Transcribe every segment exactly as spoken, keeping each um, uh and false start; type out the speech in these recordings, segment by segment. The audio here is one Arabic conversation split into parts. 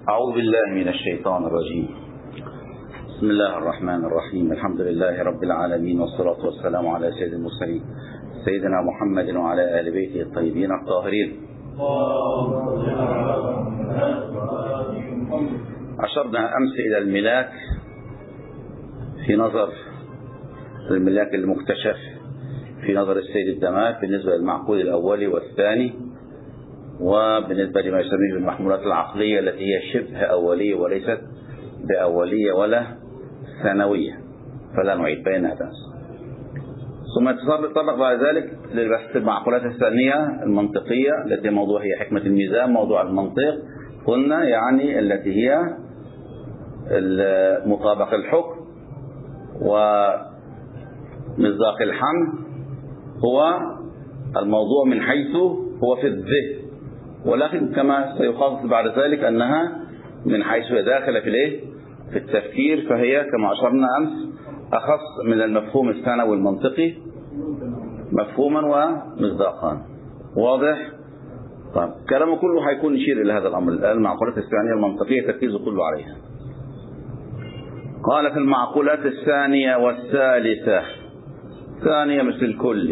أعوذ بالله من الشيطان الرجيم. بسم الله الرحمن الرحيم. الحمد لله رب العالمين، والصلاة والسلام على سيد المرسلين سيدنا محمد وعلى آل بيته الطيبين الطاهرين. أشرنا أمس إلى الملاك في نظر الملاك المكتشف في نظر السيد الدماغ بالنسبة للمعقول الأولي والثاني، وبالنسبة لما يسميه بالمحمولات العقلية التي هي شبه أولية وليست بأولية ولا ثانوية، فلا نعيد بينها بأس. ثم تطرق بعد ذلك لبحث المعقولات الثانية المنطقية التي موضوع هي حكمة الميزان، موضوع المنطق قلنا يعني التي هي مطابق الحكم ومصداق الحمل، هو الموضوع من حيث هو في الذهن، ولكن كما سيخصص بعد ذلك أنها من حيث هي داخلة في الايه في التفكير، فهي كما أشرنا أمس أخص من المفهوم الثانوي المنطقي مفهوما ومصداقا. واضح؟ طيب كلامه كله هيكون يشير إلى هذا الأمر. المعقولات الثانية المنطقية تركيزه كله عليها. قال في المعقولات الثانية والثالثة، ثانية مثل الكل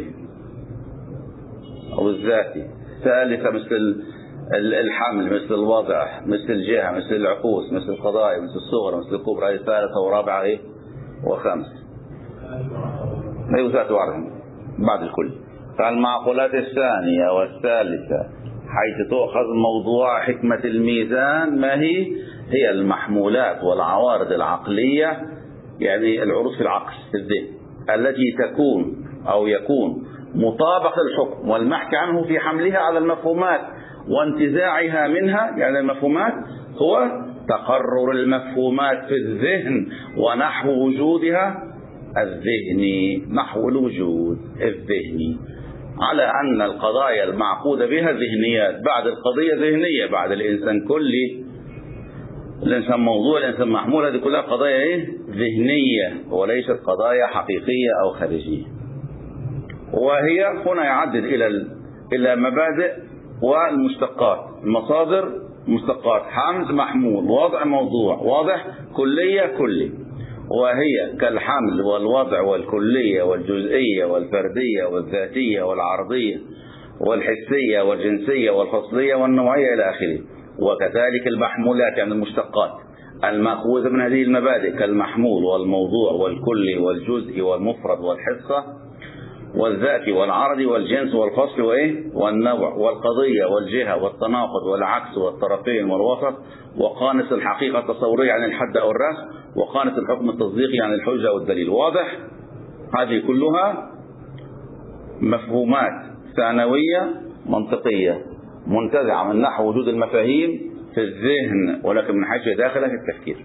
أو الذاتي، ثالثة مثل الحمل، مثل الوضع، مثل الجهة، مثل العكوس، مثل القضايا، مثل الصغرى، مثل الكبرى، هذه ثالثة ورابعة ايه وخمس، ايوه ثلاثة واربعة بعد الكل. فالمعقولات الثانية والثالثة حيث تؤخذ موضوع حكمة الميزان ما هي؟ هي المحمولات والعوارض العقلية، يعني العروض في العقل في الذهن التي تكون أو يكون مطابق الحكم والمحكي عنه في حملها على المفهومات وانتزاعها منها. يعني المفهومات هو تقرر المفهومات في الذهن ونحو وجودها الذهني، نحو الوجود الذهني، على أن القضايا المعقودة بها ذهنيات، بعد القضية ذهنية، بعد الإنسان كلي، الإنسان موضوع، الإنسان محمول، هذه كلها قضايا إيه؟ ذهنية وليست قضايا حقيقية أو خارجية. وهي هنا يعدد إلى إلى مبادئ والمشتقات، المصادر مشتقات، حمز محمول، وضع موضوع، واضح، كلية كلي، وهي كالحمل والوضع والكلية والجزئية والفردية والذاتية والعرضية والحسية والجنسية والفصلية والنوعية إلى آخره. وكذلك المحمولات يعني المشتقات المأخوذة من هذه المبادئ كالمحمول والموضوع والكلي والجزء والمفرد والحصة والذاتي والعرضي والجنس والفصل وايه والنوع والقضية والجهة والتناقض والعكس والطرفين والوسط، وقانص الحقيقة التصورية عن الحد أو الرأس، وقانص الحكم التصديقي عن الحجة والدليل. واضح؟ هذه كلها مفهومات ثانوية منطقية منتزعة من نحو وجود المفاهيم في الذهن، ولكن من حيث داخلة في التفكير.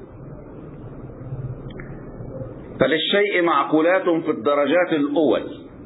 فللشيء معقولات في الدرجات الأول.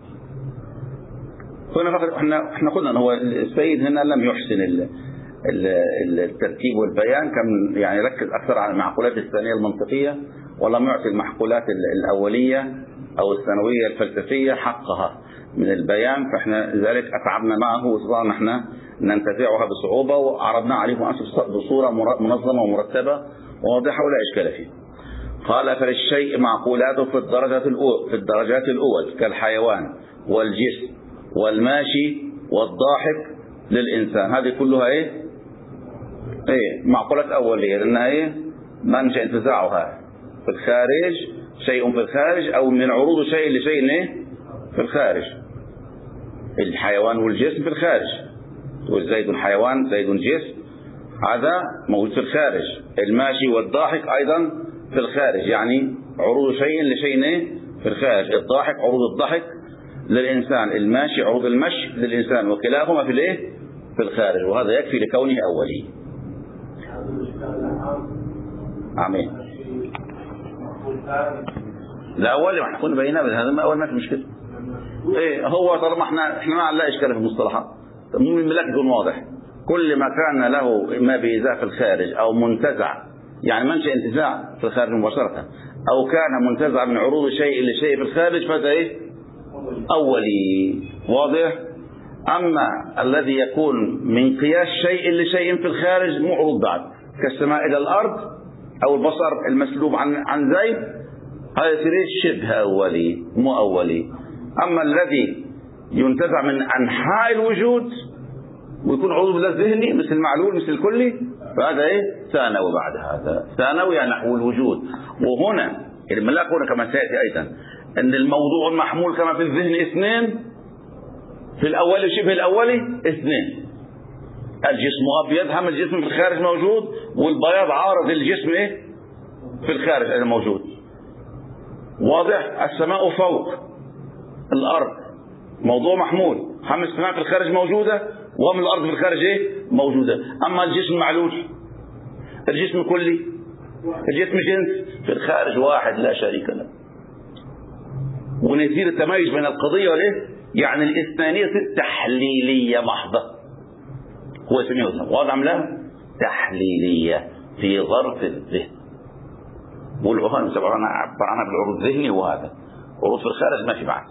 هنا فقط احنا احنا قلنا ان هو السيد هنا لم يحسن ال ال الترتيب والبيان، كان يعني ركز اكثر على المعقولات الثانيه المنطقيه، ولم يعطي المعقولات الاوليه او الثانويه الفلسفيه حقها من البيان، فاحنا لذلك اتعبنا معه واستطعنا احنا ننتزعها بصعوبه، وعرضنا عليه بصوره منظمه ومرتبه وواضحه ولا اشكال فيه. قال فللشيء معقولات في الدرجات الاولى في الدرجات الاول كالحيوان والجسم والماشي والضاحك للإنسان. هذه كلها إيه؟ إيه؟ معقولات أولية، لأنها إيه؟ منشأ انتزاعها في الخارج، شيء في الخارج، أو من عروض شيء لشيء إيه؟ في الخارج. الحيوان والجسم في الخارج، زيد حيوان زيد جسم، هذا موجود في الخارج. الماشي والضاحك أيضا في الخارج، يعني عروض شيء لشيء إيه؟ في الخارج. الضاحك عروض الضحك للإنسان، الماشي عروض المشي للإنسان، وكلاهما في الايه في الخارج، وهذا يكفي لكونه أولي. آمين. لا أول احنا كنا بينا هذا ما أول ما في مشكلة. إيه هو طالما احنا احنا ما لا إشكال في المصطلحات، مو الملاك يكون واضح. كل ما كان له ما بإزاء في الخارج أو منتزع، يعني منشأ انتزاع في الخارج مباشرة، أو كان منتزع من عروض شيء لشيء في الخارج، فهذا إيه أولي. واضح؟ أما الذي يكون من قياس شيء لشيء في الخارج معروض بعد، كالسماء إلى الأرض أو البصر المسلوب عن عن زيد، هذا يصير شبه أولي مو أولي. أما الذي ينتزع من أنحاء الوجود ويكون عضو ذهني مثل المعلول مثل الكلي، فهذا إيه ثانوي. بعد هذا ثانوي يعني نحو الوجود. وهنا الملاك هنا كما سيأتي أيضا أن الموضوع المحمول كما في الذهن اثنين، في الأولي شبه الأولي اثنين. الجسم أبيض، هم الجسم في الخارج موجود، والبياض عارض الجسم إيه في الخارج أيضا موجود. واضح؟ السماء فوق الأرض موضوع محمول، هم السماء في الخارج موجودة وهم الأرض في الخارج إيه موجودة. أما الجسم معلول، الجسم كلي، الجسم جنس في الخارج واحد لا شريك له. ونصير التميز بين القضية والإيه يعني الاثنانية تحليلية محضة، هو يسميه واضح لا تحليلية في ظرف الذهن. والعهان سبحانه عبر عنها بالعروض الذهني، وهذا عروض في الخارج ما في بعد.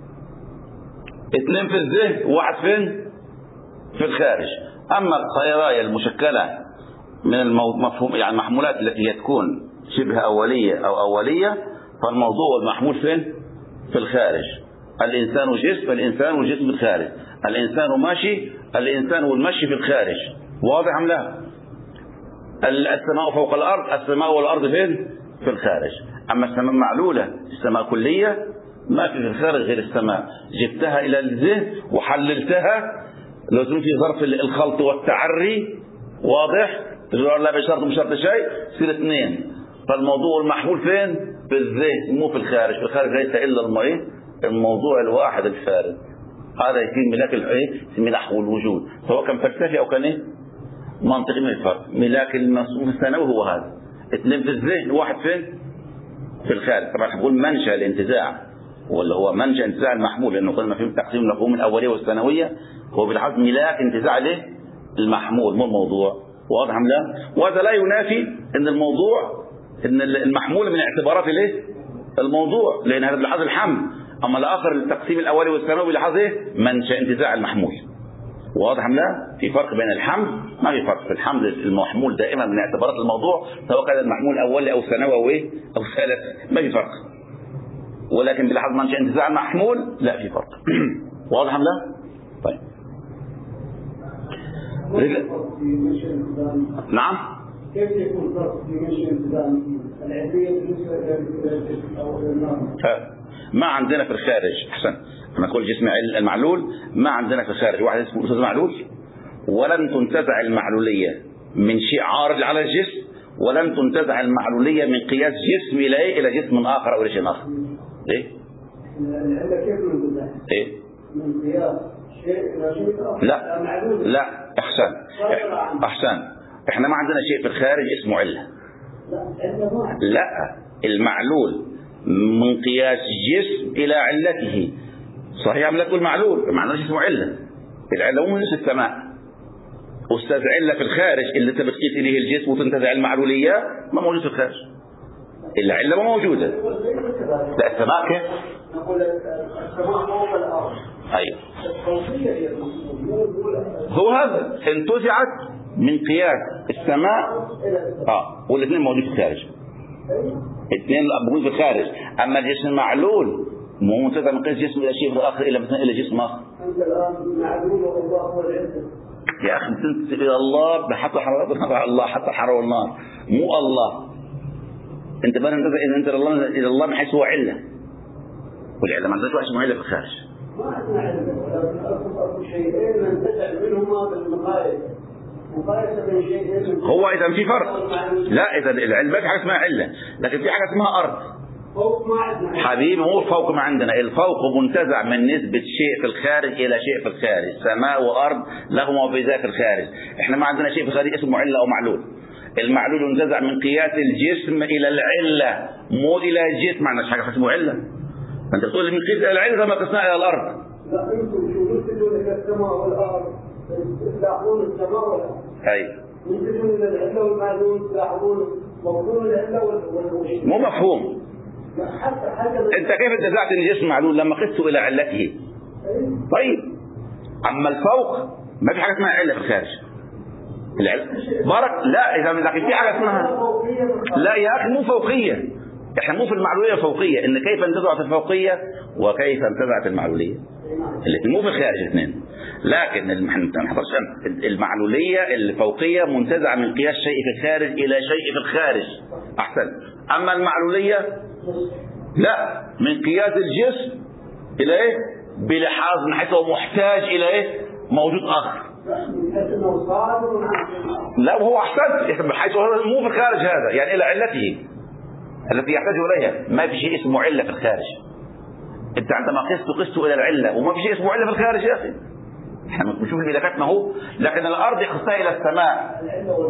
اثنين في الذهن وواحد فين في الخارج. أما الخيراية المشكلة من المفهوم يعني المحمولات التي تكون شبه أولية أو أولية، فالموضوع المحمول فين في الخارج. الإنسان جسم، الإنسان والجسم في الخارج. الإنسان ماشي، الإنسان والمشي في الخارج. واضح أم لا؟ السماء فوق الأرض، السماء والأرض فين في الخارج. أما السماء معلولة، السماء كلية، ما في في الخارج غير السماء. جبتها إلى الذهن وحللتها لازم في ظرف الخلط والتعري. واضح؟ تقول لا بشرط بشرط شيء، تصير اثنين. فالموضوع المحمول فين في الذهن مو في الخارج. في الخارج ليس إلا الماء، الموضوع الواحد الفارغ. هذا يصير ملاك الايه يسمى نحو الوجود، سواء كان فلسفي او كان ايه منطقي. من الفرق ملاك المصروف الثانوي هو هذا، اثنين في الذهن واحد فين في الخارج. طبعا نقول منشأ الانتزاع ولا هو منشأ انتزاع المحمول، لانه قلنا في تقسيم المفهوم الاوليه والثانويه، هو بالحق ملاك انتزاع له المحمول مو الموضوع. واضح ام لا؟ وهذا لا ينافي ان الموضوع ان المحمول من اعتبارات الايه الموضوع، لان هذا بلحظ الحمل. اما الاخر التقسيم الاولي والثانوي بلحظ ايه منشأ انتزاع المحمول. واضح ام لا؟ في فرق بين الحمل، ما في فرق في الحمل. المحمول دائما من اعتبارات الموضوع، سواء كان المحمول اولي او ثانوي او ايه او ثالث، ما في فرق. ولكن بلحظ منشأ انتزاع المحمول لا في فرق. واضح ام لا؟ طيب نعم. كيف يكون فرق في منشأ انتزاع العلمية بالنسبة للجسم او النار؟ ما عندنا في الخارج احسن لما نقول جسم المعلول، ما عندنا في الخارج واحد اسمه استاذ معلول، ولن تنتزع المعلوليه من شيء عارض على الجسم، ولن تنتزع المعلوليه من قياس جسم الى ايه الى جسم اخر او الى شيء اخر. ايه؟ العله كيف ننتزع؟ ايه؟ من قياس شيء الى شيء اخر. لا لا احسن احسن احنا ما عندنا شيء في الخارج اسمه عله. لا لا، المعلول من قياس جسم إلى علته. صحيح لا تقول معلول ما عندناش اسمه علة. العلة مو نفس السماء. أستاذ علة في الخارج اللي أنت بتقيس إليه الجسم وتنتزع المعلولية ما موجود في الخارج. العلة ما موجودة. لا السماء كيف؟ نقول السماء فوق الأرض. أيوه. هو هذا انتزعت من قياس السماء اه والاثنين موجود في الخارج. اثنين موجود في الخارج. اما الجسم المعلول مو منتزع من قياس جسم الى شيء اخر الى مثلا الى جسم اخر. انت الان معلول والله هو العزة. يا اخي انت الى الله حتى حراره الله حتى حراره النار مو الله. انت بقى انت انت الله الى الله من حيث هو عله. والعله ما عندناش واحد اسمه عله في الخارج. ما عندنا علة، ولكن اصل شيئين ننتزع منهما بالمقايسه. هو اذا في فرق. لا اذا العلم ما في حاجه اسمها عله، لكن في حاجه اسمها ارض. حبيبي هو الفوق ما عندنا. الفوق منتزع من نسبه شيء في الخارج الى شيء في الخارج. سماء وارض لهما في ذات الخارج. احنا ما عندنا شيء في الخارج اسمه عله او معلول. المعلول ينتزع من قياس الجسم الى العله مو الى الجسم. ما عندناش حاجه اسمها عله. انت بتقول لي من قياس الى العله ما قسناها الى الارض. لا انتم شو بتقولوا لك السماء والارض تلاحظون السماء والارض. اي ينتبهون الى العله والمعلول تلاحظون مفهوم العله والمعلول. مو مفهوم. حتى حاجه انت كيف انتزعت ان الجسم معلول لما قسته الى علته؟ طيب اما الفوق ما في حاجه اسمها عله في الخارج. العلة بارك لا إذا لكن في حاجة اسمها لا يا أخي مو فوقية. إحنا مو في المعلولية الفوقية، إن كيف انتزعت الفوقية وكيف انتزعت المعلولية، الاثنين مو في الخارج الاثنين. لكن المعلولية الفوقية منتزعة من قياس شيء في الخارج إلى شيء في الخارج. أحسن. أما المعلولية لا، من قياس الجسم إلى إيه؟ بلحاظ من حيث هو محتاج إلى إيه؟ موجود آخر. لا وهو أحسن بحيث هو مو في الخارج هذا، يعني إلى علته التي يحتاج إليها. ما في شيء اسمه علة في الخارج. أنت عندما قست قست إلى العلة، وما في شيء اسمه علة في الخارج يا أخي. احنا بنشوف الملكات ما هو، لكن الأرض يقصها إلى السماء.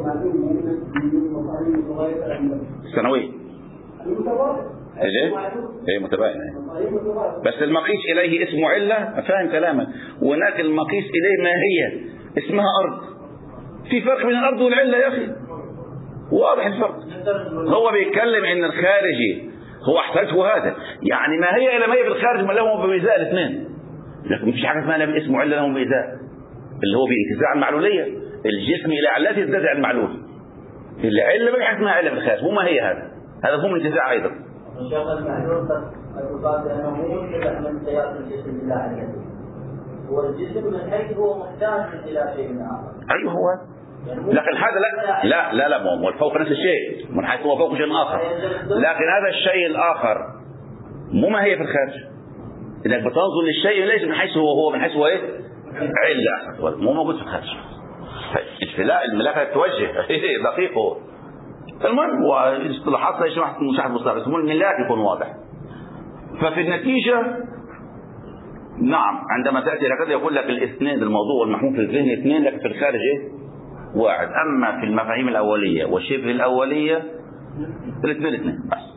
السنوية ايه ايه متباينه، بس المقيس اليه اسمه عله. فاهم كلامك؟ وهناك المقيس اليه ما هي اسمها ارض. في فرق بين الارض والعله يا اخي، واضح الفرق. هو بيتكلم ان الخارجي هو احتاجه هذا، يعني ما هي الى ما هي في الخارج ما لهم بميزاء الاثنين. لكن مفيش حاجه اسمها لا اسمه عله لهم بميزاء، اللي هو بانتزاع المعلوليه. الجسم الى علته ينتزع المعلول. العله ما في حاجه اسمها عله في الخارج، وما هي هذا هذا هو الانتزاع ايضا. الشيخ المعلول قد بأنه مو منتزع من قياس الجسم إلى علته، هو الجسم من حيث هو محتاج إلى شيء آخر. أيوه هو، لكن هذا لا لا لا لا مو الفوق نفس الشيء، من حيث هو فوق شيء آخر، لكن هذا الشيء الآخر مو ما هي في الخارج. إنك بتنظر للشيء ليس من حيث هو هو من حيث هو إيه؟ علة، مو موجود في الخارج. لا الملاك توجه دقيق هو. المهم واصطلاحات ليش واحد مشاهد مصطلح اسمه الملاك يكون واضح. ففي النتيجة نعم عندما تأتي لكذا يقول لك الاثنين، الموضوع المحمول في الذهن اثنين، لكن في الخارج ايه؟ واحد. أما في المفاهيم الأولية وشبه الأولية الاثنين اثنين بس.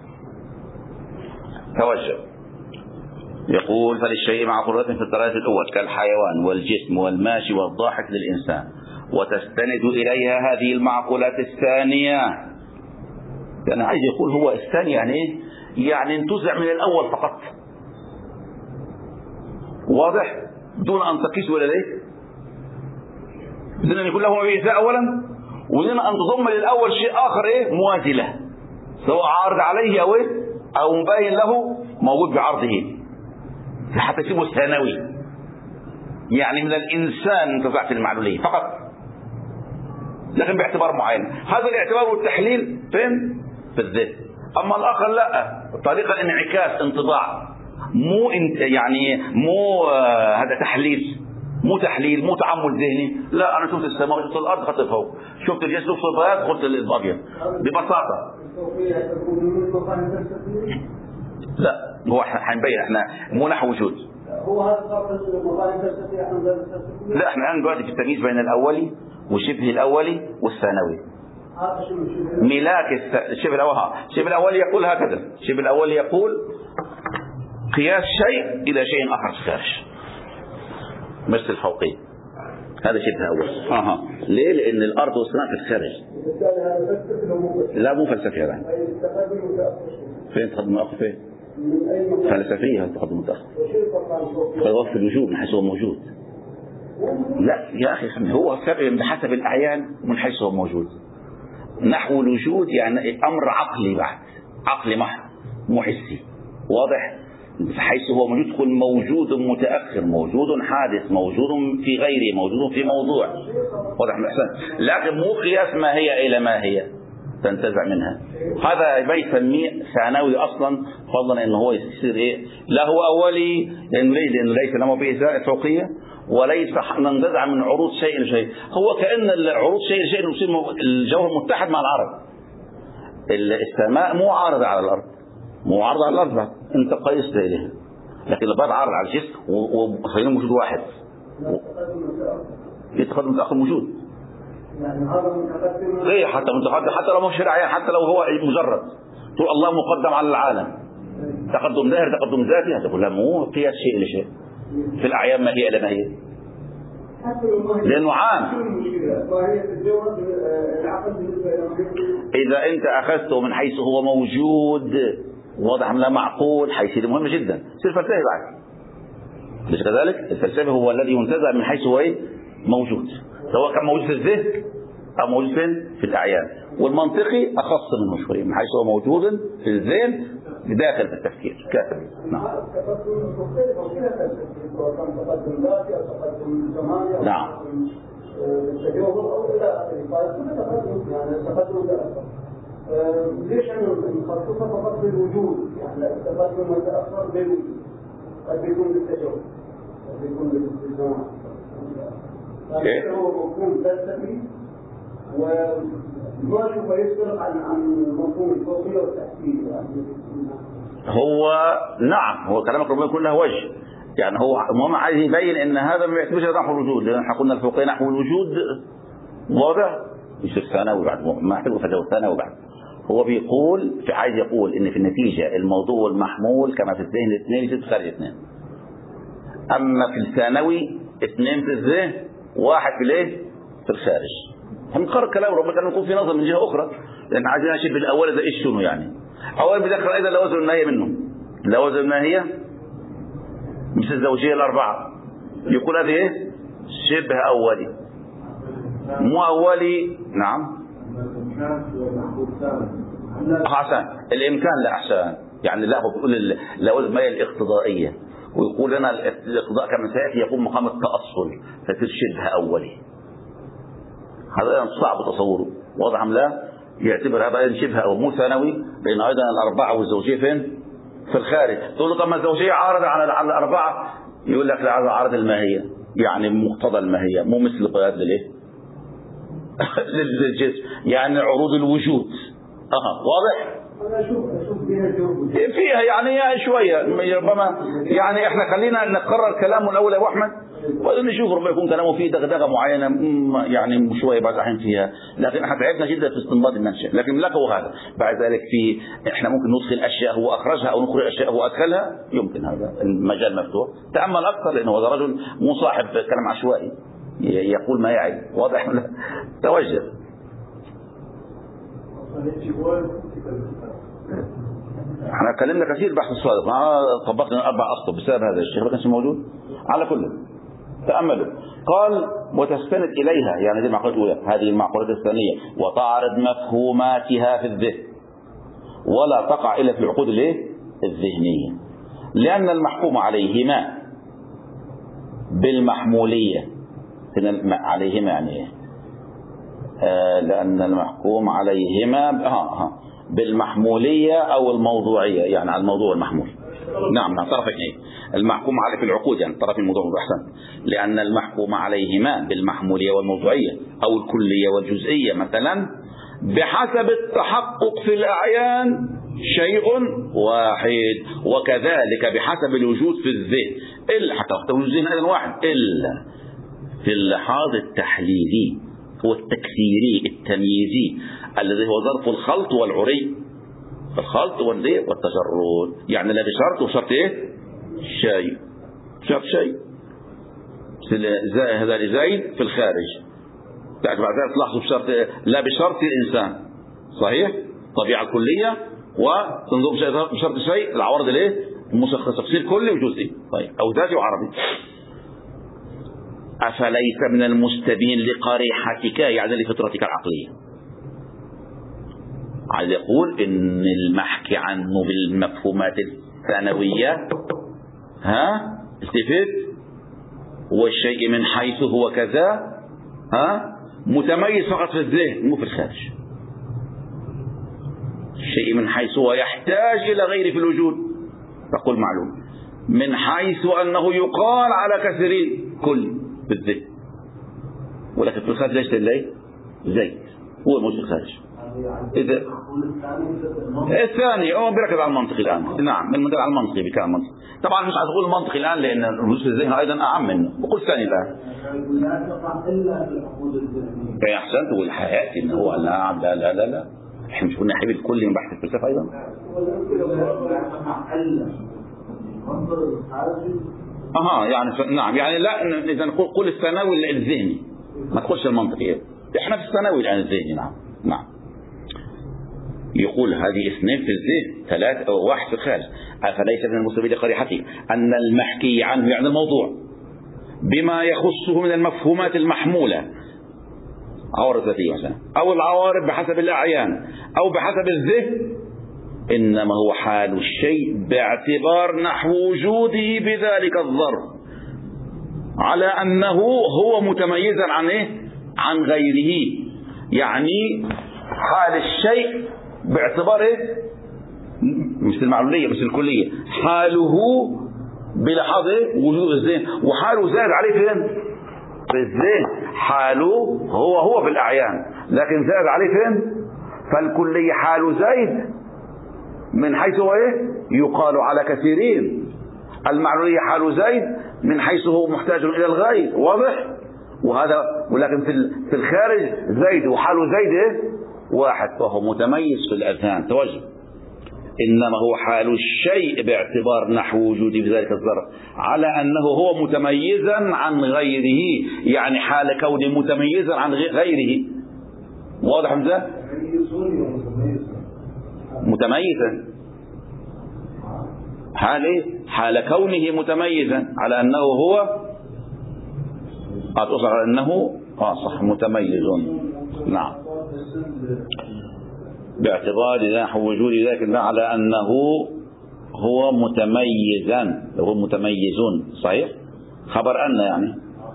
توجه. يقول فللشيء مع قدرة في الطرائق الأول كالحيوان والجسم والماشي والضاحك للإنسان، وتستند إليها هذه المعقولات الثانية. يعني عايز يقول هو الثاني يعني ايه؟ يعني انتزع من الأول فقط، واضح؟ دون أن تقيسه إلى ليه؟ إذن أن يكون له ميزة أولا، ودون أن تضم للأول شيء آخر إيه؟ موازي له، سواء عارض عليه أو إيه؟ أو مباين له موجود بعرضه، حتى يسمى الثانوي. يعني من الإنسان انتزعت المعلولية فقط، لكن باعتبار معين. هذا الاعتبار والتحليل فين؟ في الذهن. أما الآخر لا، طريقة انعكاس انطباع، مو انت يعني مو آه هذا تحليل، مو تحليل، مو تعمد ذهني. لا أنا شفت السماء، شفت الأرض، خدت فوق، شفت الجسد، شفت البياض، قلت الأبيض ببساطة. لا هو حنبين احنا مو نحو وجود. هو هذا لا احنا الآن دلوقتي في التمييز بين الأولي وشبه الأولي والثانوي. ملاك الشبه الأولي، الشبه الأولي يقول هكذا، الشبه الأولي يقول قياس شيء إلى شيء آخر خارج، مثل الفوقية. هذا شبه أول. أها. ليه؟ لأن الأرض والسماء في الخارج. لا مو فلسفي هذا. فين تقدم متأخر؟ فين؟ فلسفية تقدم متأخر. في الوجود من حيث هو موجود. لا يا أخي هو فرق بحسب الأعيان من حيث هو موجود. نحو الوجود يعني أمر عقلي بعد، عقلي محض مو حسي، واضح؟ حيث هو موجود يكون موجود متأخر، موجود حادث، موجود في غيره، موجود في موضوع، واضح الإحسان. لكن مو قياس ما هي إلى ما هي تنتزع منها. هذا يسميه ثانوي أصلا، فضلا إنه هو يصير إيه؟ لا هو أولي لأنه ليس لأنه ليس له بإزاء فوقية، وليس ننتزع من عروض شيء لشيء. هو كأن العروض شيء لشيء يصير الجوهر متحد مع العرض. السماء مو عارضة على الأرض، مو عارضة على الأرض، أنت قيست إليها، لكن البعض عارض على الجسم وخلينا موجود واحد. يتقدم متأخر موجود. ليه حتى متقدم، حتى لو مش شرعيا، حتى لو هو مجرد تقول الله مقدم على العالم، تقدم ظاهر تقدم ذاتي، هتقول لا مو قياس شيء لشيء في الأعيان ما هي إلى ما هي، لأنه عام. إذا أنت أخذته من حيث هو موجود واضح لا معقول، حيصير مهم جدا، يصير فلسفي بعد. مش كذلك؟ الفلسفي هو الذي ينتزع من حيث هو إيه؟ موجود، سواء كان موجود في الذهن أو موجود فين؟ في الأعيان. والمنطقي أخص منه شوية من حيث هو موجود في الذهن داخل في التفكير كافي. نعم. نعم. ليش أنا نخصصها فقط بالوجود؟ يعني التقدم والتأخر بالوجود قد يكون بالتجربة قد يكون بالزمان. لكن هو مفهوم فلسفي وما أشوفه يصدر عن عن مفهوم الفوقية والتحكيم. هو نعم هو كلامك ربما يكون له وجه، يعني هو المهم عايز يبين ان هذا ما يعتبرش نحو الوجود، لان احنا قلنا الفوقية نحو الوجود واضح مش الثانوي بعد ما احتاجه فجأة الثانوي بعد. هو بيقول في عايز يقول ان في النتيجة الموضوع والمحمول كما في الذهن الاثنين يصير خارج اثنين، اما في الثانوي اثنين في الذهن واحد في الايه في الخارج. هنقرر كلام ربنا كان يكون في نظر من جهة اخرى، لان عايزين نشوف الاول ده ايش شنو يعني. اولا بدخل ايضا لوازم النهاية منه، لوازم النهاية مش الزوجية الاربعة، يقول هذه ايه شبه اولي مو اولي. نعم أحسن الإمكان لا أحسن، يعني لا هو بيقول لوازم هي الاقتضائية، ويقول لنا الاقتضاء كما سيأتي يقوم مقام التأصل فتصير شبه أولي. هذا صعب تصوره واضح أم لا؟ يعتبر هذا شبه أو مو ثانوي، لأن أيضا الأربعة والزوجية فين؟ في الخارج. تقول له طب ما الزوجية عارضة على على الأربعة، يقول لك لا عارض الماهية، يعني مقتضى الماهية مو مثل القياد للإيه؟ للجسم، يعني عروض الوجود. اها واضح؟ أنا أشوف أشوف فيها فيها يعني شوية ربما، يعني احنا خلينا نقرر كلامه الأول يا أبو أحمد وبعدين نشوف ربما يكون كلامه فيه دغدغة معينة يعني شوية بعد الحين فيها، لكن احنا تعبنا جدا في استنباط المنشأ، لكن لقوا هذا. بعد ذلك في احنا ممكن ندخل أشياء هو أخرجها أو نخرج أشياء هو أدخلها، يمكن هذا المجال مفتوح. تأمل أكثر لأنه هذا رجل مو صاحب كلام عشوائي يقول ما يعي، واضح ولا؟ توجه. احنا اتكلمنا كثير بحث الصادق، ما طبقنا اربع اسطر بسبب هذا الشيخ ما كانش موجود. على كل تأملوا قال وتستند اليها، يعني دي المعقولة الاولى، هذه المعقولة الثانية وتعرض مفهوماتها في الذهن ولا تقع الا في العقود الايه الذهنية، لان المحكوم عليهما بالمحمولية عليهما يعني ايه؟ آه لأن المحكوم عليهما آه آه بالمحمولية أو الموضوعية، يعني على الموضوع المحمول. نعم نعم طرف اثنين، المحكوم عليه في العقود يعني طرف الموضوع أحسن، لأن المحكوم عليهما بالمحمولية والموضوعية أو الكلية والجزئية مثلا بحسب التحقق في الأعيان شيء واحد، وكذلك بحسب الوجود في الذهن، إلا حتى وقت الوجود الذهن أيضا واحد، إلا في اللحاظ التحليلي والتكثيري التمييزي الذي هو ظرف الخلط والعري، الخلط والذئب والتجرد، يعني لا بشرط وشرط ايه شيء، شرط شيء هذا لزايد في الخارج، بعد ذلك تلاحظوا بشرط لا بشرط الإنسان صحيح طبيعة الكلية، وتنظر بشرط شيء العوارض الايه المشخص تفصيل كلي وجزئي طيب أو ذاتي وعربي. أفليس من المستبين لقريحتك يعني لفطرتك العقلية، عايز يقول إن المحكي عنه بالمفهومات الثانوية ها استفيد والشيء من حيث هو كذا ها متميز فقط في الذهن مو في الخارج، الشيء من حيث هو يحتاج إلى غيره في الوجود فقل معلوم، من حيث أنه يقال على كثيرين كل في الذهن، ولكن في الخارج ليس إلا زي هو موجود في الخارج. إذا الثاني هو بيركز على المنطق الآن، نعم من على المنطق بكلام المنطق، طبعا مش عايز أقول المنطق الآن لأن الوجود في الذهن أيضا أعم منه، بقول الثاني الآن يا أحسن تقول حياتي إن هو لا لا لا لا لا إحنا مش قلنا حبيب الكل من بحث الفلسفة أيضا أها يعني نعم يعني لا إذا نقول قل الثانوي الذهني ما تقولش المنطقي، إحنا في الثانوي الآن الذهني. نعم نعم يقول هذه اثنين في الذهن ثلاثة أو واحد في الخارج. أفليس من المستبين لقريحته أن المحكي عنه يعني الموضوع بما يخصه من المفهومات المحمولة عوارض ذاتية مثلا، أو العوارض بحسب الأعيان أو بحسب الذهن، إنما هو حال الشيء باعتبار نحو وجوده بذلك الظرف على أنه هو متميزا عن إيه؟ عن غيره. يعني حال الشيء باعتبار إيه؟ مش المعلولية مش الكلية، حاله بلحظة إيه؟ وجود الذهن، وحاله زاد عليه فين؟ في الذهن. حاله هو هو في الأعيان لكن زاد عليه فين؟ فالكلية حاله زايد من حيث هو إيه؟ يقال على كثيرين. المعلولية حاله زايد من حيث هو محتاج إلى الغير، واضح؟ وهذا ولكن في في الخارج زايد وحاله زايد إيه؟ واحد، فهو متميز في الأذهان. توجه، إنما هو حال الشيء باعتبار نحو وجوده في ذلك الظرف على أنه هو متميزا عن غيره، يعني حال كونه متميزا عن غيره. واضح همزة؟ متميزا حال إيه؟ حال كونه متميزا على أنه هو أتصل على أنه آه صح متميز. نعم، باعتبار نحو وجود ذلك على أنه هو متميزا، هو متميزون. صحيح، خبر أن يعني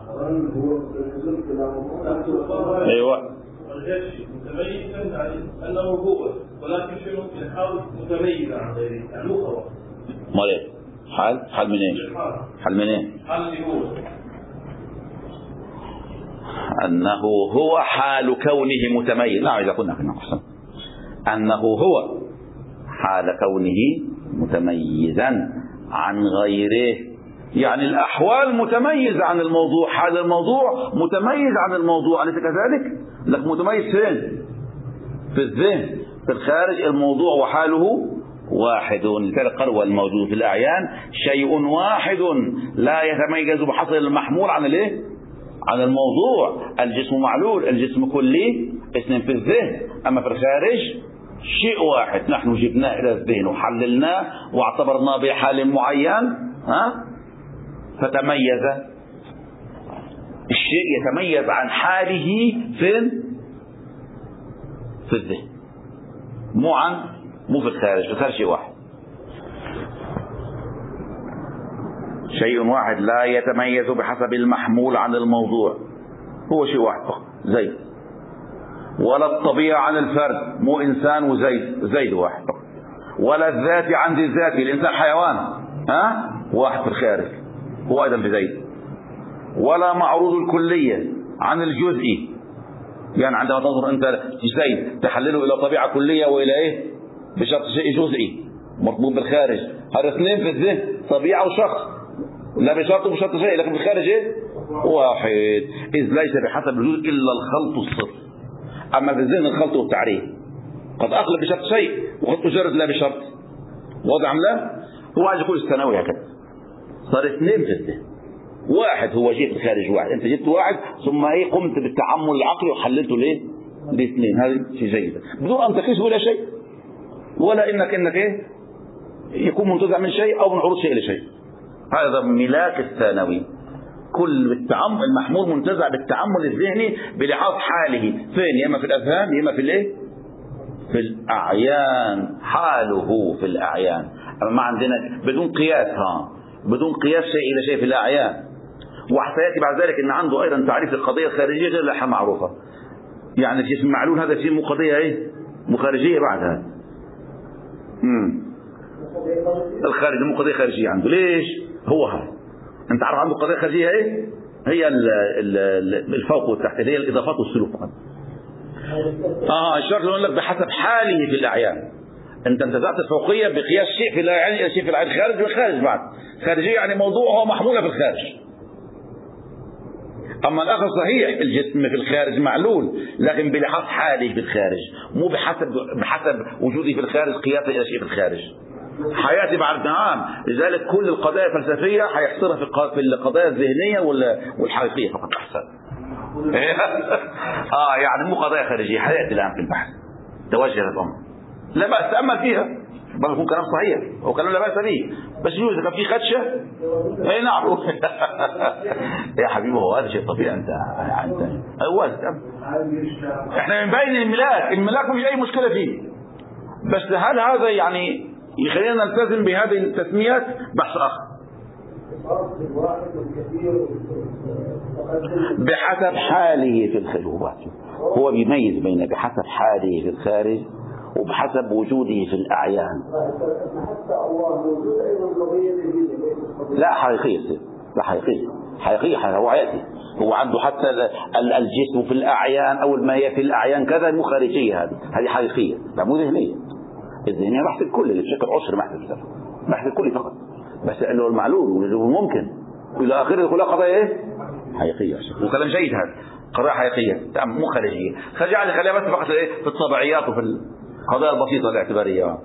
أيوة متميزا عن أنه هو، ولكن شنو الحال متميزا عن غيره، يعني هو خبر. ما حال حال من ايش؟ حال من ايه؟ حال اللي هو أنه هو حال كونه متميز. نعم إذا قلنا كنا أحسن، أنه هو حال كونه متميزا عن غيره، يعني الأحوال متميز عن الموضوع، حال الموضوع متميز عن الموضوع، أليس كذلك؟ لك متميز فين؟ في الذهن. في الخارج الموضوع وحاله واحد. لذلك قال والموجود في الأعيان شيء واحد لا يتميز بحصل المحمول عن الايه؟ عن الموضوع. الجسم معلول، الجسم كلي، اثنين في الذهن. أما في الخارج شيء واحد نحن جبناه إلى الذهن وحللناه واعتبرناه بحال معين، ها؟ فتميز الشيء، يتميز عن حاله فين؟ في الذهن، مو عن مو في الخارج. في الخارج شيء واحد، شيء واحد لا يتميز بحسب المحمول عن الموضوع، هو شيء واحد فقط، زيد. ولا الطبيعة عن الفرد، مو إنسان وزيد، زيد واحد فقط. ولا الذات عن الذات، الإنسان حيوان، ها؟ واحد في الخارج، هو أيضا في زيد. ولا معروض الكلية عن الجزئي، يعني عندما تنظر أنت زيد تحلله إلى طبيعة كلية وإلى إيه؟ بشرط شيء جزئي مربوط بالخارج. هذا اثنين في الذهن، طبيعة وشخص، لا بشرط وبشرط شيء، لكن بالخارج إيه؟ واحد، إذ ليس بحسب الجزء إلا الخلط الصفر. أما في الذهن الخلط والتعريف، قد أخلط بشرط شيء وقد أجرد لا بشرط. واضح أم لا؟ هو عايز يقول الثانوي هكذا، صار اثنين في الذهن، واحد هو جيب الخارج واحد، أنت جبت واحد ثم إيه قمت بالتعامل العقلي وحللته ليه؟ لاثنين. هذا شيء جيد بدون أن تقيس ولا شيء، ولا إنك إنك إيه يكون منتزع من شيء أو من عروض شيء لشيء. هذا ملاك الثانوي، كل التعامل المحمول منتزع بالتعامل الذهني بلحاظ حاله فين؟ يا إما في الأذهان يا إما في الإيه؟ في الأعيان، حاله في الأعيان. أما ما عندنا بدون قياس، ها بدون قياس شيء إلى شيء في الأعيان. وحتى يأتي بعد ذلك إن عنده أيضا تعريف القضية الخارجية غير لها معروفة، يعني الجسم معلول هذا شيء مو قضية إيه؟ مو خارجية بعدها. امم الخارج مو قضية خارجية عنده، ليش؟ هو هذا أنت عارف عنده قضية خارجية إيه؟ هي الفوق والتحت، هي الإضافات والسلوك فقط. آه الشرط يقول لك بحسب حاله في الأعيان. أنت انتزعت الفوقية بقياس شيء في الأعيان إلى شيء في الأعيان، خارج والخارج بعد. خارجية يعني موضوع هو محمولة في الخارج. أما الآخر صحيح الجسم في الخارج معلول، لكن بلحاظ حاله في الخارج، مو بحسب بحسب وجوده في الخارج قياسا إلى شيء في الخارج. حياتي بعد نعم. لذلك كل القضايا الفلسفية حيحصرها في القضايا الذهنية والحقيقية فقط أحسن. آه يعني مو قضايا خارجية، حياتي الآن في البحث توجه الأمر، لا بأس تأمل فيها بل يكون كلام صحيح هو كلام لا بأس به، بس يجوز كان في خدشة اي نعم. يا حبيبي هو هذا شيء طبيعي. انت انت ايوه احنا من بين الملاك، الملاك مش اي مشكلة فيه، بس هل هذا يعني يخلينا نلتزم بهذه التسميات؟ بحث اخر. بحسب حاله في الخلوات، هو بيميز بين بحسب حاله في الخارج وبحسب وجوده في الأعيان. لا حقيقية، لا حقيقية حقيقية حقيقية. هو عياتي هو عنده حتى الجسم في الأعيان أو الماء في الأعيان كذا، مو خارجية. هذه هذه حقيقية، لا مو ذهنية. الذهنية بحث الكل اللي بشكل عشر بحث الكتاب، بحث الكل فقط، بس انه المعلول والممكن الى اخره كلها قضايا ايه حقيقيه. وكلام جيد هذا، قضايا حقيقيه مو خارجيه. خارجيه خليها بس فقط ايه في الطبيعيات وفي القضايا البسيطه الاعتباريه.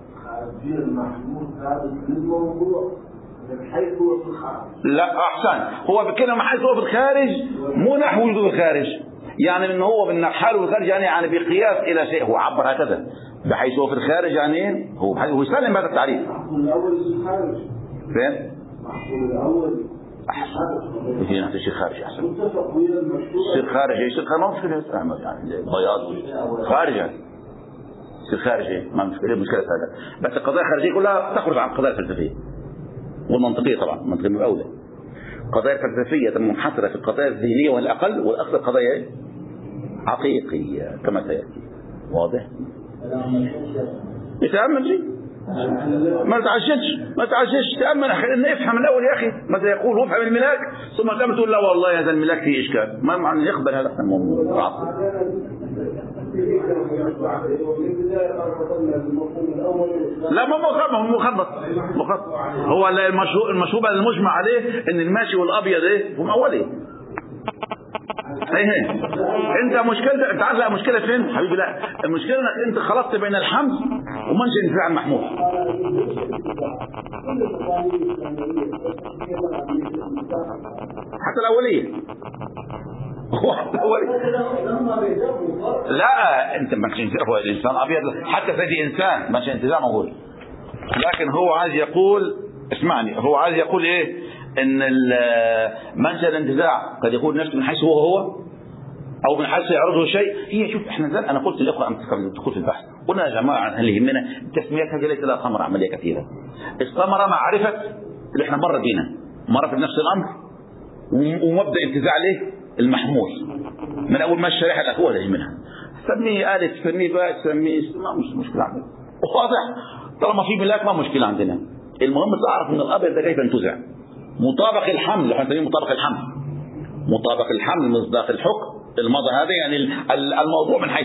لا احسن، هو بكلمه من حيث هو في الخارج مو نحو وجوده في الخارج، يعني انه هو من حاله في الخارج يعني يعني بقياس الى شيء، هو عبر هكذا بحيث هو في الخارج يعني هو هو يسلم هذا التعريف. فين؟ في نفس الشيء خارج احسن. الشيء خارجي، الشيء خارجي ما مشكله يعني بياض خارجي، الشيء خارجي ما مشكله، مشكله هذا. بس القضايا الخارجيه كلها تخرج عن القضايا الفلسفيه والمنطقيه طبعا، المنطقيه من الاولى. القضايا الفلسفيه منحصره في القضايا الذهنيه والاقل، والاكثر قضايا حقيقيه كما سياتي. واضح؟ يتامل شيء ما تعجلش ما تعجلش تأمل، افهم الأول يا أخي ماذا يقول، وافهم الملاك ثم تأمل تقول لا والله هذا الملاك فيه إشكال، ما معنى يقبل هذا العقل. لا ما مخبط مخبط مخبط هو المشروب المجمع عليه ان الماشي والابيض ايه هم اولي. ايه انت مشكلتك انت عارف لا مشكله فين حبيبي؟ لا المشكله انك انت خلطت بين الحمد ومنشئ انتفاع المحمول. حتى الاوليه لا انت منشئ انتفاع الانسان ابيض، حتى سيدي انسان منشئ انتفاع موجود، لكن هو عايز يقول اسمعني، هو عايز يقول ايه؟ ان منشأ الانتزاع قد يكون نفسه من حيث هو هو او من حيث يعرضه شيء. هي شوف احنا زين انا قلت للاخوه امس قبل الدخول في البحث قلنا يا جماعه اللي يهمنا التسميات هذه ليس لها ثمره عمليه كثيره. الثمره معرفه اللي احنا مر بينا مر في نفس الامر ومبدا انتزاع ليه المحمول من اول ما الشريحه الاخوه اللي منها سميه الف سميه باء سميه ما مش مشكله عندنا. واضح طالما في ملاك ما مشكله عندنا. المهم تعرف ان الابيض ده كيف انتزع. مطابق الحمل احنا بنسميه مطابق الحمل، مطابق الحمل مصداق الحكم الماضي هذا يعني الموضوع من حيث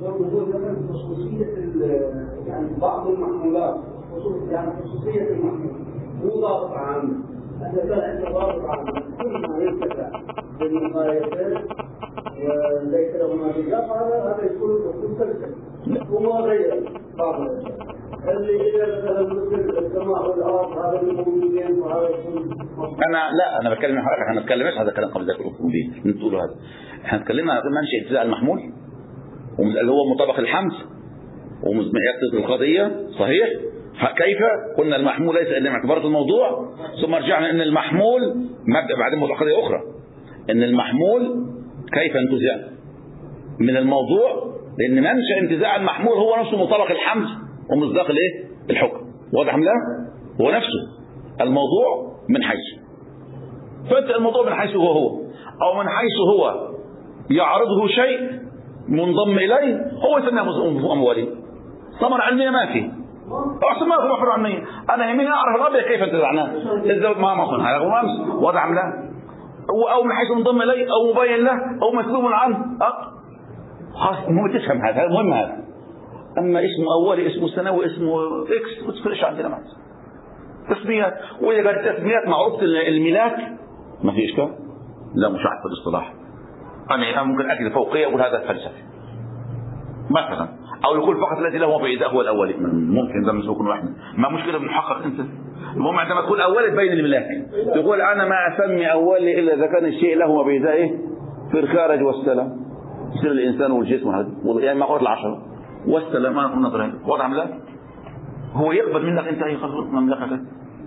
يعني بعض المحمولات يعني خصوصيه المحمول مو ضابط عام، اذا كان عندنا ضابط عام كل ما يرتفع بالمقايسات وليس له ما بالجمع هذا يكون مسلسل وما غير بعض الاشياء اللي إذا مثلا مثل السماء والأرض هذا اللي موجودين وهذا يكون. أنا لا أنا بتكلم حضرتك احنا ما بنتكلمش هذا الكلام قبل ذلك به نقوله هذا. احنا اتكلمنا عن منشأ انتزاع المحمول اللي هو مطابق الحمل ومقياس القضية صحيح. كيف قلنا المحمول ليس إلا اعتبارات الموضوع، ثم رجعنا أن المحمول مبدأ بعدين موضوع قضية أخرى أن المحمول كيف انتزع من الموضوع، لأن منشأ انتزاع المحمول هو نفسه مطابق الحمل ومصداق الايه الحكم. واضح لا هو نفسه الموضوع من حيث فانت الموضوع من حيث هو هو او من حيث هو يعرضه شيء منضم اليه هو يسميه اموالي. ثمرة علمية ما فيه احسن ما هو محور علمية. انا يمين اعرف الابيض كيف انتزعناه الزوج ما مصنع هذا هو امس واضح لا او من حيث منضم اليه او مبين له او مسلوب عنه اه خلاص المهم تفهم هذا المهم هذا. أما اسمه أولي اسمه ثانوي اسمه إكس ما تفرقش عندنا معه تسميات. وإذا كانت تسميات معروفة الملاك ما في إشكال لا مش عارف الاصطلاح. أنا ممكن أجد فوقية أقول هذا فلسفي مثلا أو يقول فقط الذي له بإيداه هو الأولي ممكن ده مسلوك واحد ما مشكلة بنحقق أنت. المهم عندما تقول أولي تبين الملاك تقول أنا ما أسمي أولي إلا إذا كان الشيء له بإيداه في الخارج والسلام يصير الإنسان والجسم هذا يعني ما قلت العشرة والسلام انا قلنا طريق واضح لا هو يقبل منك أنت أي خلق مملكتك؟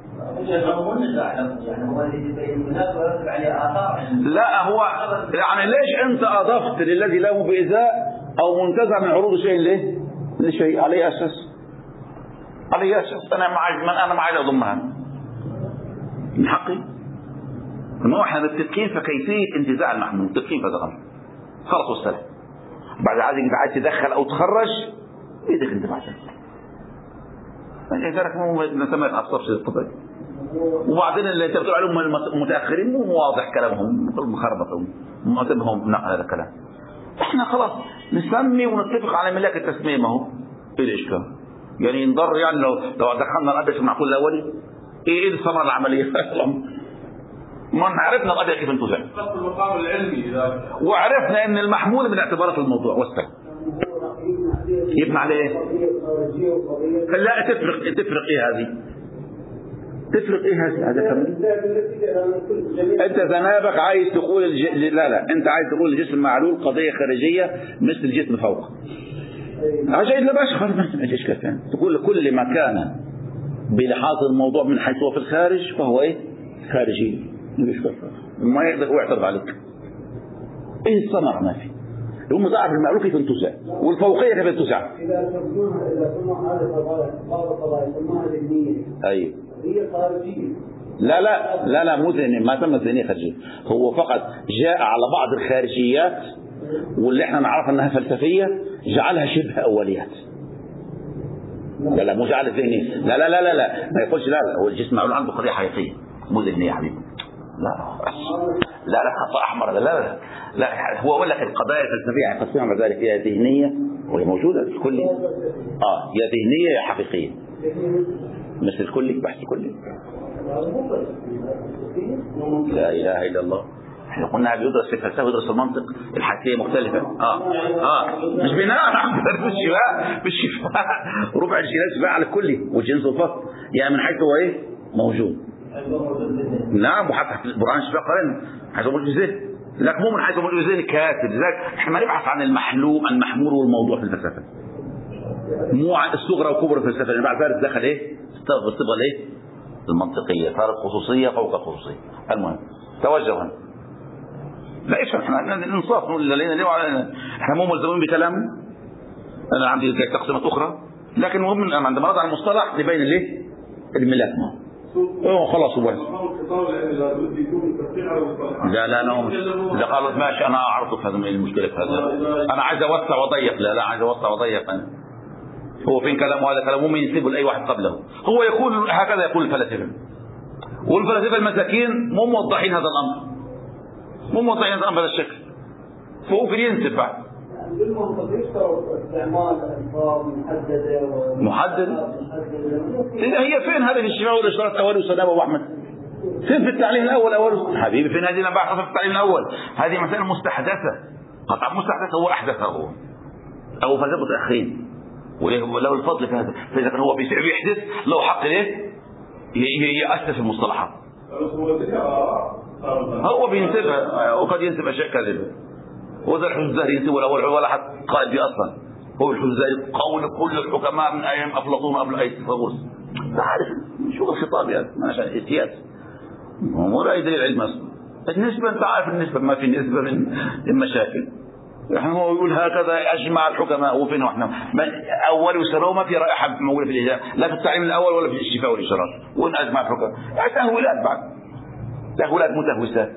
لا هو يعني ليش أنت أضفت للذي له بإزاء أو منتزع من عروض شيء ليه؟ لشيء عليه أساس، عليه أساس أنا ما أنا ما عايز أضمها من حقي. ما احنا متفقين فكيفية انتزاع المحمول، متفقين فده غلط خلاص والسلام. بعد عايز انت عايز تدخل او تخرج ايدك انت بعد لذلك مو نسمى الأبصار الطبيعي. وبعدين اللي انت بتقول عليهم المتاخرين مو واضح كلامهم مخربط ما تبهم نقل هذا الكلام. احنا خلاص نسمي ونتفق على ملاك التسميه. ما هو ايه الاشكال؟ يعني نضر يعني لو لو دخلنا القدر في المعقول الاولي ايه ايه الثمره العمليه؟ ما عرفنا القضيه كيف انتزع المقام العلمي وعرفنا ان المحمول من اعتبارات الموضوع والسلام. يبنى على ايه؟ لا تفرق تفرق ايه هذه؟ تفرق ايه هذه؟ هذا كمان انت ذنابك عايز تقول الج... لا لا انت عايز تقول الجسم معلول قضيه خارجيه مثل الجسم فوق. عشان لا باش خالص ما فيش اشكال. تقول كل ما كان بلحاظ الموضوع من حيث هو في الخارج فهو ايه؟ خارجي. ما يقدر هو يعترض عليك. ايه الثمره ما في؟ هم ضعف المعلوم كيف انتزع والفوقيه كيف انتزع. اذا سموها اذا سموها هذه القضايا بعض القضايا يسموها ذهنيه. ايوه هي خارجيه. لا لا لا لا مو ذهنيه، ما تم ذهنيه خارجيه، هو فقط جاء على بعض الخارجيات واللي احنا نعرف انها فلسفيه جعلها شبه اوليات. لا لا مو جعل الذهنيه، لا لا لا لا لا ما يقولش لا لا هو الجسم معلوم عنده قضيه حقيقيه مو ذهنيه يا حبيبي. لا لا لا خط احمر لا لا لا هو اقول لك القضايا الفلسفيه يقسمها مع ذلك يا ذهنيه وهي موجوده في كل اه يا ذهنيه يا حقيقيه مثل الكلي بحث الكلي. لا اله الا الله. احنا قلنا بيدرس في الفلسفه ويدرس المنطق الحاسيه مختلفه اه اه مش بناء على الشفاء بالشفاء ربع الجناس شفاء على الكلي والجنس الفصل يعني من حيث هو ايه موجود. نعم وحتى القرآن شفاء قرن حيث موجود في ذهن لكن مو من حيث موجود في ذهن كاتب. لذلك احنا ما نبحث عن المحلول المحمول والموضوع في الفلسفه مو عن الصغرى وكبرى في الفلسفه لان بعد ذلك دخل ايه الصبغه الايه المنطقيه صارت خصوصيه فوق خصوصيه. المهم توجه هنا لا ايش احنا ننصاف نقول لنا احنا مو ملزمين بكلام. انا عندي تقسيمات اخرى لكن المهم عندما نضع المصطلح نبين ليه الملاك ما اوه خلاص هو لا لا انا اذا قالت ماشي انا اعرض في هذا المشكله في هذا انا عايز اوسع واضيق. لا لا عايز اوسع واضيق أنا. هو فين كلامه هذا كلامه مو ينسبه لاي واحد قبله. هو يقول هكذا يقول الفلاسفه والفلاسفه المساكين مو موضحين هذا الامر مو موضحين هذا الامر بهذا الشكل فهو في ينسب بعد محددة. هي فين هذه الشفاء والإشارات الأول والسلام أبو أحمد؟ فين في التعليم الأول أول حبيبي فين هذه نباح في التعليم الأول؟ هذه مسألة مستحدثة قطع مستحدثة هو أحدثها هو أو فلسفة متأخرين وله الفضل في هذا. فإذا كان هو بيحدث له حق ليه يأسس المصطلحات هو بينسبها وقد ينسب أشياء كاذبة. وذا الحجة الزهري ينسب الأول ولا حد قائد به أصلا. هو الحجة الزهري قول كل الحكماء من أيام أفلاطون قبل أي فغرس. لا عارف شو الخطاب يعني عشان احتياط مو رأي دليل العلم أصلا. النسبة أنت عارف النسبة ما في نسبة من المشاكل. نحن هو يقول هكذا أجمع الحكماء وفين وإحنا أول وسنة ما في رائحة موجودة في الإجابة لا في التعليم الأول ولا في الشفاء والإشارات وين أجمع الحكماء تهويلات بعد تهويلات متهوسات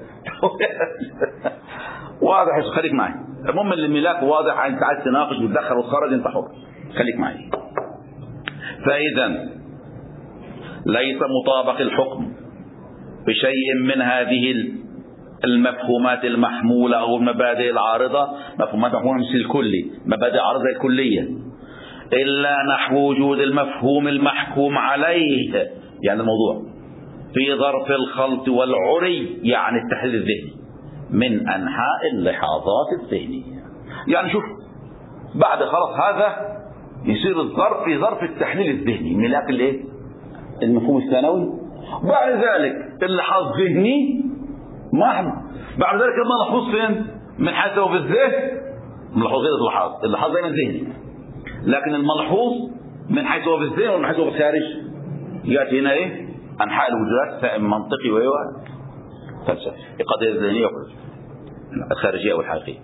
واضح. خليك معي. المهم الملاك واضح انت عايز تناقش وتدخل وتخرج انت حر خليك معي. فاذا ليس مطابق الحكم بشيء من هذه المفهومات المحمولة او المبادئ العارضة مفهومات محمولة مثل الكلي مبادئ عارضة الكلية الا نحو وجود المفهوم المحكوم عليه يعني الموضوع في ظرف الخلط والعري يعني التحليل الذهني من أنحاء اللحاظات الذهنية. يعني شوف بعد خلاص هذا يصير الظرف في ظرف التحليل الذهني ملاك الايه المفهوم الثانوي. بعد ذلك اللحاظ الذهني ما بعد ذلك الملحوظ فين من حيث هو في الذهن ملحوظ غير اللحاظ اللحاظ دائما ذهني لكن الملحوظ من حيث هو في الذهن ومن حيث هو في الخارج. يأتي هنا إيه؟ أنحاء الوجودات، سائم منطقي وفلسفي، القضية الذهنية الخارجية والحقيقية.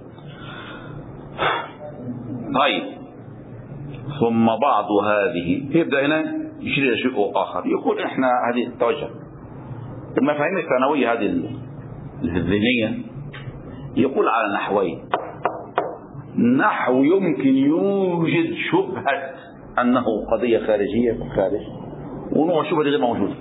طيب، ثم بعض هذه يبدأ هنا يشير إلى شيء آخر، يقول إحنا هذه توجه المفاهيم الثانوية هذه الذهنية، يقول على نحوين. نحو يمكن يوجد شبهة أنه قضية خارجية في الخارج، ونوع شبهة غير موجودة.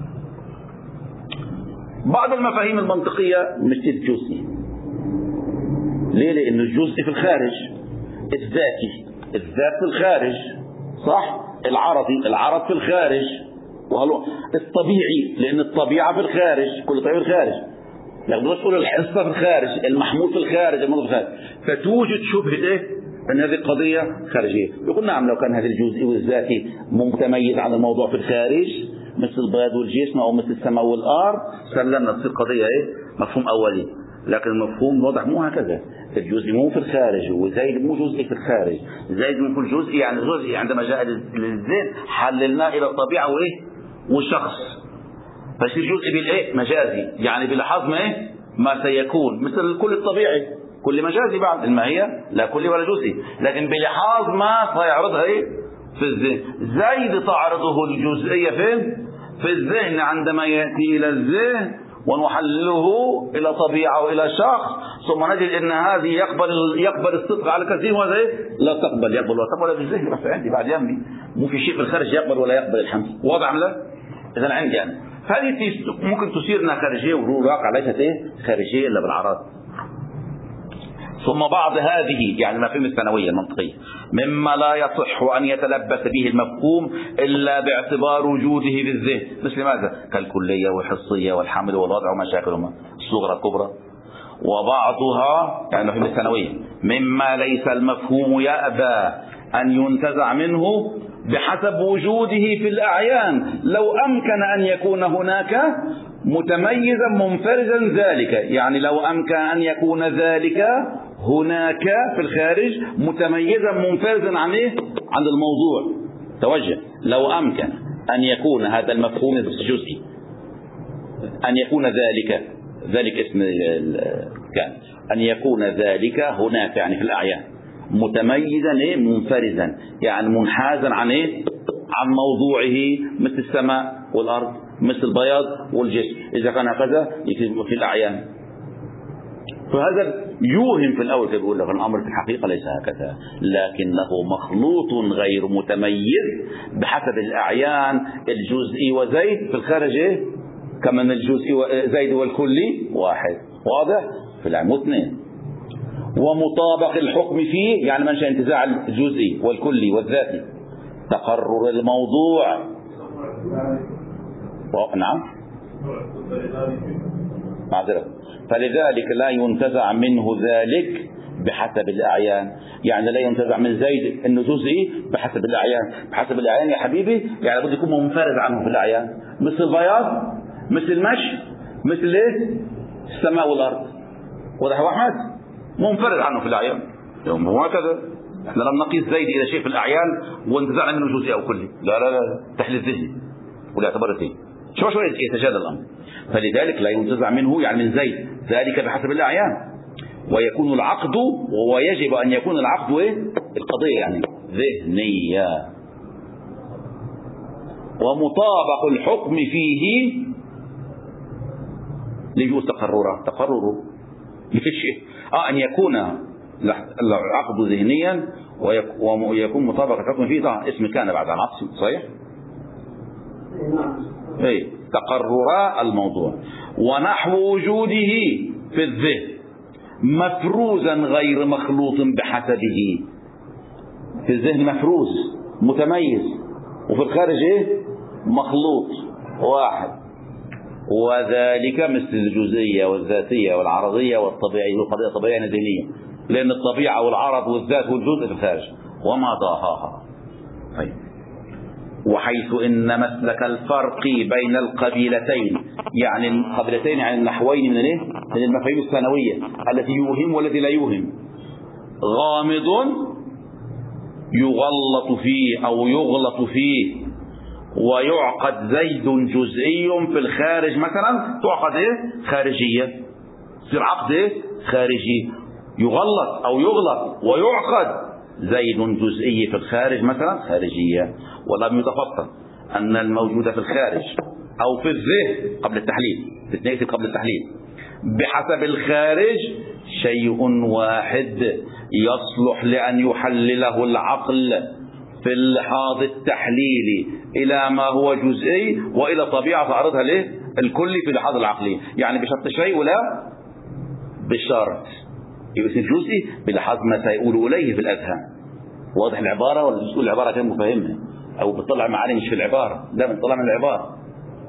بعض المفاهيم المنطقية مثل الجزئي. ليه؟ لأن الجزء في الخارج، الذاتي الذات في الخارج، صح؟ العرضي العرض في الخارج، الطبيعي لأن الطبيعة في الخارج، كل طبيعي في الخارج. يقدروا يقولوا الحصة في الخارج، المحمول في الخارج، الموضوع في الخارج. فتوجد شبهة إيه؟ أن هذه قضية خارجية. يقول نعم، لو كان هذا الجزئي والذاتي متميز عن الموضوع في الخارج مثل البياض والجسم أو مثل السماء والأرض، سلمنا تصير قضية إيه؟ مفهوم أولي. لكن المفهوم واضح مو هكذا. الجزء مو في الخارج، وزيد مو جزئي في الخارج. زيد مو في الجزئي، يعني جزئي عندما جاء للذهن حللناه إلى الطبيعة وإيه؟ والشخص. فيصير جزئي بالإيه؟ مجازي، يعني بلحظ ما إيه؟ ما سيكون مثل الكل الطبيعي، كل مجازي بعد الماهية لا كلي ولا جزئي، لكن بلحاظ ما سيعرضها إيه؟ في الذهن. زيد تعرضه الجزئية فين؟ في الذهن عندما يأتي إلى الذهن ونحلله إلى طبيعة وإلى شخص، ثم نجد أن هذه يقبل يقبل الصدق على كثير، وهذا لا تقبل، يقبل ولا تقبل في الذهن. بس عندي بعد يمي مو في شيء في الخارج يقبل ولا يقبل الحمد. واضح لا؟ إذا عندي أنا هذه ممكن تصيرنا خارجية والواقع ليست إيه؟ خارجية إلا بالأعراض. ثم بعض هذه يعني المفاهيم الثانوية المنطقية مما لا يصح أن يتلبس به المفهوم إلا باعتبار وجوده بالذهن، مثل ماذا؟ كالكلية والحصية والحمل والوضع ومشاكلهما الصغرى الكبرى. وبعضها يعني المفاهيم الثانوية مما ليس المفهوم يأبى أن ينتزع منه بحسب وجوده في الأعيان، لو أمكن أن يكون هناك متميزا منفردا ذلك، يعني لو أمكن أن يكون ذلك هناك في الخارج متميزا منفردا عن إيه؟ عن الموضوع. توجه، لو أمكن أن يكون هذا المفهوم الجزئي أن يكون ذلك ذلك اسم كان أن يكون ذلك هناك يعني في الأعيان متميزا إيه؟ منفردا، يعني منحازا عن إيه؟ عن موضوعه، مثل السماء والأرض، مثل البياض والجسم. إذا كان هكذا في الأعيان، فهذا يوهم في الأول كيف يقول لك الأمر في الحقيقة ليس هكذا، لكنه مخلوط غير متميز بحسب الأعيان الجزئي وزيد، في الخارج إيه؟ كمان الجزئي زيد والكلي واحد. واضح؟ في العام اثنين. ومطابق الحكم فيه يعني منشأ انتزاع الجزئي والكلي والذاتي تقرر الموضوع. نعم معذرة. فلذلك لا ينتزع منه ذلك بحسب الأعيان، يعني لا ينتزع من زيد انه جزئي بحسب الأعيان. بحسب الأعيان يا حبيبي يعني بده يكون منفرد عنه في الأعيان، مثل البياض، مثل المشي، مثل ايه؟ السماء والأرض. واضح يا أحمد؟ منفرد عنه في الأعيان. يوم هو هكذا، احنا لم نقيس زيد إلى شيء في الأعيان وانتزعنا منه جزئي أو كلي، لا لا لا، تحليل ذهني والاعتبار الذهني. شو شوية يتجادل الأمر. فلذلك لا ينتزع منه يعني من زيد ذلك بحسب الأعيان، ويكون العقد، ويجب أن يكون العقد ايه؟ القضية يعني ذهنية. ومطابق الحكم فيه ليجوز تقرره تقرره ليش؟ اه ان يكون العقد ذهنيا ويكون مطابق الحكم فيه. طبعا اسم كان بعد العطف صحيح. اي تقرر الموضوع. ونحو وجوده في الذهن مفروزا غير مخلوط بحسبه. في الذهن مفروز متميز، وفي الخارج ايه؟ مخلوط واحد. وذلك مثل الجزئية والذاتية والعرضية والطبيعية والقضية الطبيعية الذهنية، لأن الطبيعة والعرض والذات والجزء في الخارج وما ضاهاها. طيب. وحيث إن مسلك الفرق بين القبيلتين، يعني القبيلتين يعني النحوين من الايه؟ من المفاهيم الثانوية التي يوهم والتي لا يوهم، غامض يغلط فيه أو يغلط فيه ويعقد زيد جزئي في الخارج مثلا، تعقد إيه؟ خارجية، يصير عقد إيه؟ خارجي. يغلط أو يغلط ويعقد زيد جزئي في الخارج مثلا، خارجية. ولم يتفطن أن الموجود في الخارج أو في الذهن قبل التحليل، تتنيت قبل التحليل، بحسب الخارج شيء واحد يصلح لأن يحلله العقل في اللحاظ التحليلي إلى ما هو جزئي وإلى طبيعة تعرضها له الكلي في اللحاظ العقلي. يعني بشرط شيء ولا بشرط يصير جزئي بلحاظ ما سيقول إليه في الأذهان. واضح العبارة ولا تقول العبارة كان مفهمها أو بتطلع معاني مش في العبارة؟ لا، بنطلع من العبارة.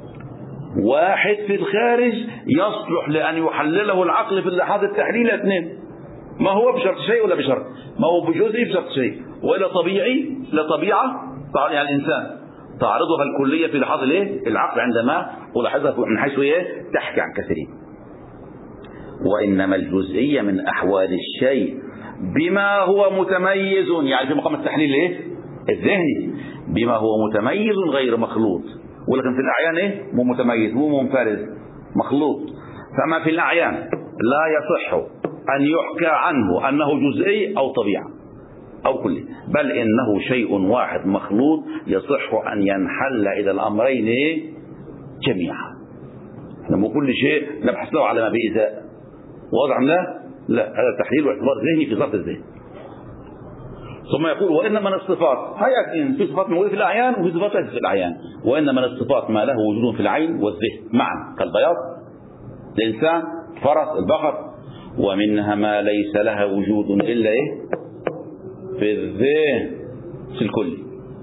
واحد في الخارج يصلح لأن يحلله العقل في اللحاظ التحليلي. اثنين، ما هو بشرط شيء ولا بشرط، ما هو بجزئي بشرط شيء وإلى طبيعي لطبيعة يعني الإنسان تعرضها الكلية في لحاظ الايه؟ العقل عندما ألاحظها من حيث ايه؟ تحكي عن كثيرين. وإنما الجزئية من أحوال الشيء بما هو متميز، يعني في مقام التحليل ايه؟ الذهني، بما هو متميز غير مخلوط. ولكن في الأعيان ايه؟ مو متميز مو منفرد، مخلوط. فما في الأعيان لا يصح أن يحكى عنه أنه جزئي أو طبيعة أو كلي، بل إنه شيء واحد مخلوط يصح أن ينحل إلى الأمرين جميعا. لما كل شيء نبحث له على ما بإزاء، واضح لا؟ لا، هذا تحليل واعتبار ذهني في ظرف الذهن. ثم يقول وإن من الصفات، هيا في صفات موجودة في الأعيان وفي صفات ليست في الأعيان. وإن من الصفات ما له وجود في العين والذهن معا، كالبياض الإنسان، فرس، البقر. ومنها ما ليس لها وجود إلا إيه؟ في الذهن في الكل.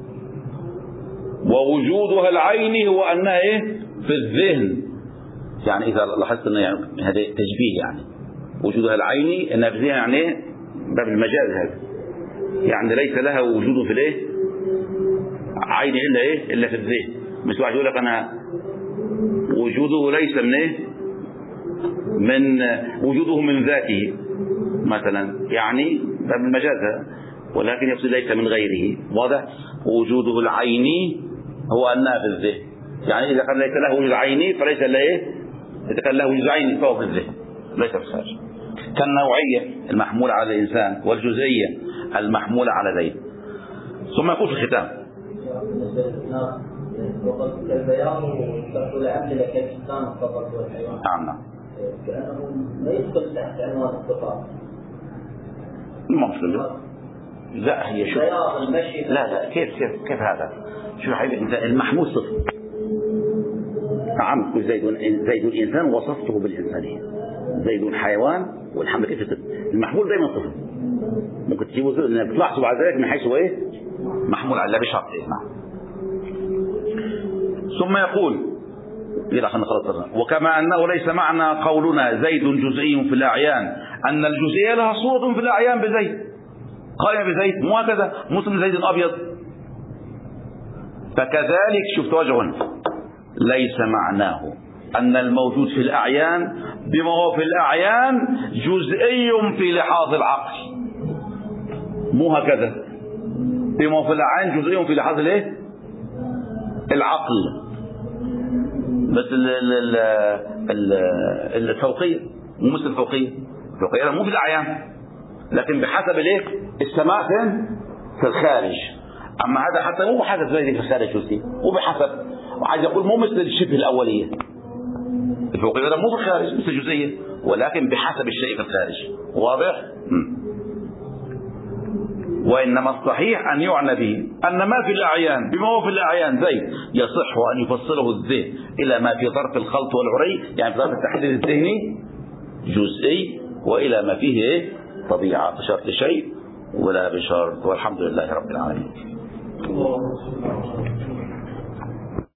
ووجودها العيني هو أنها إيه؟ في الذهن. يعني إذا لاحظت أن يعني هذا تشبيه، يعني وجودها العيني أنها في الذهن، يعني إيه؟ باب المجاز هذا، يعني ليس لها وجود في الإيه؟ عيني إلا إيه؟ إلا في الذهن. مش واحد يقول لك أنا وجوده ليس من إيه؟ من وجوده من ذاته مثلا، يعني باب المجاز هذا، ولكن يقصد ليس من غيره. واضح؟ وجوده العيني هو أنها في الذهن، يعني إذا كان ليس له وجود عيني فليس له إيه؟ إذا كان له وجود عيني فهو في الذهن ليس في الخارج. كالنوعية المحمولة على الإنسان والجزئية المحمولة على ذيل. ثم يقول في الختام البيان وتقول الأمثلة كالإنسان فقط والحيوان. نعم، كأنه لا يدخل تحت عنوان الصفات. المفروض لا، هي شو لا لا كيف كيف كيف هذا؟ شو حبيبي انت المحمول صفر. نعم، زيد زيد الإنسان وصفته بالإنسانية، زيد حيوان والحمد كيف صفر. المحمول دائما صفر، ممكن تجيبه صفر لأن بتلاحظوا على ذلك من حيث هو ايه؟ محمول على بشرط ايه. نعم. ثم يقول إذا خلنا خلاص، وكما أنه ليس معنى قولنا زيد جزئي في الأعيان أن الجزئية لها صورة في الأعيان بزيد، قائمة بزيد، مو هكذا مسلم زيد أبيض. فكذلك شفت وجهنا ليس معناه أن الموجود في الأعيان بما هو في الأعيان جزئي في لحاظ العقل، مو هكذا. بما هو في الأعيان جزئي في لحاظ الايه؟ العقل. بس الفوقية مو مثل الفوقية، الفوقية مو في الأعيان لكن بحسب الايه؟ السماء فين؟ في الخارج. أما هذا حتى مو بحسب زي في الخارج جزئي، وبحسب وعايز يقول مو مثل الشبه الأولية. الفوقية مو في الخارج مثل الجزئية، ولكن بحسب الشيء في الخارج. واضح؟ م. وإنما الصحيح أن يعنى به أن ما في الأعيان بما هو في الأعيان زيد يصح أن يفصله الذهن إلى ما في ظرف الخلط والعري، يعني في ظرف التحليل الذهني جزئي، وإلى ما فيه إيه؟ طبيعة بشرط شيء ولا بشرط. والحمد لله رب العالمين.